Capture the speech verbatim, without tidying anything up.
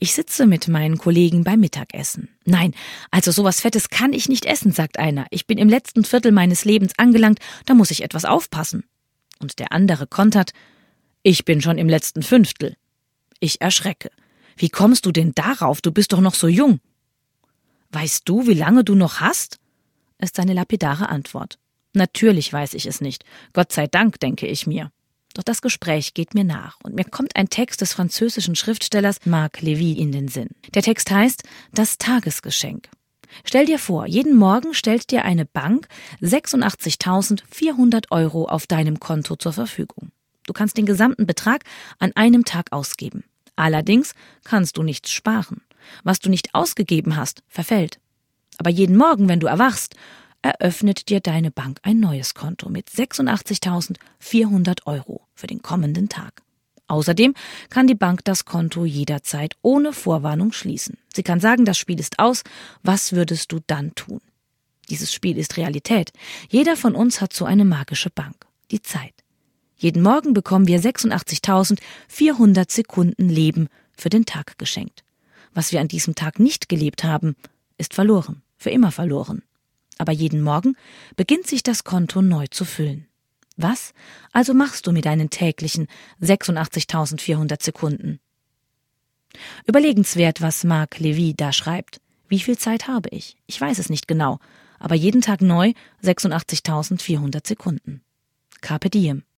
Ich sitze mit meinen Kollegen beim Mittagessen. Nein, also sowas Fettes kann ich nicht essen, sagt einer. Ich bin im letzten Viertel meines Lebens angelangt, da muss ich etwas aufpassen. Und der andere kontert, ich bin schon im letzten Fünftel. Ich erschrecke. Wie kommst du denn darauf? Du bist doch noch so jung. Weißt du, wie lange du noch hast? Ist seine lapidare Antwort. Natürlich weiß ich es nicht. Gott sei Dank, denke ich mir. Doch das Gespräch geht mir nach und mir kommt ein Text des französischen Schriftstellers Marc Lévy in den Sinn. Der Text heißt »Das Tagesgeschenk«. Stell dir vor, jeden Morgen stellt dir eine Bank sechsundachtzigtausendvierhundert Euro auf deinem Konto zur Verfügung. Du kannst den gesamten Betrag an einem Tag ausgeben. Allerdings kannst du nichts sparen. Was du nicht ausgegeben hast, verfällt. Aber jeden Morgen, wenn du erwachst, eröffnet dir deine Bank ein neues Konto mit sechsundachtzigtausendvierhundert Euro für den kommenden Tag. Außerdem kann die Bank das Konto jederzeit ohne Vorwarnung schließen. Sie kann sagen, das Spiel ist aus, was würdest du dann tun? Dieses Spiel ist Realität. Jeder von uns hat so eine magische Bank, die Zeit. Jeden Morgen bekommen wir sechsundachtzigtausendvierhundert Sekunden Leben für den Tag geschenkt. Was wir an diesem Tag nicht gelebt haben, ist verloren, für immer verloren. Aber jeden Morgen beginnt sich das Konto neu zu füllen. Was also machst du mit deinen täglichen sechsundachtzigtausendvierhundert Sekunden? Überlegenswert, was Marc Lévy da schreibt. Wie viel Zeit habe ich? Ich weiß es nicht genau, aber jeden Tag neu sechsundachtzigtausendvierhundert Sekunden. Carpe diem.